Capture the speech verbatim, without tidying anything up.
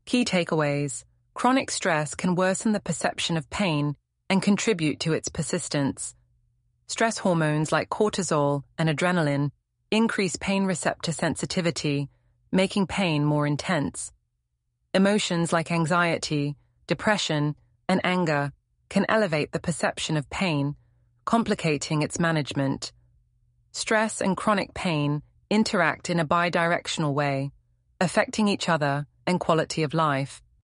Key takeaways. Chronic stress can worsen the perception of pain and contribute to its persistence. Stress hormones like cortisol and adrenaline increase pain receptor sensitivity, making pain more intense. Emotions like anxiety, depression, and anger can elevate the perception of pain, complicating its management. Stress and chronic pain interact in a bidirectional way, affecting each other and quality of life.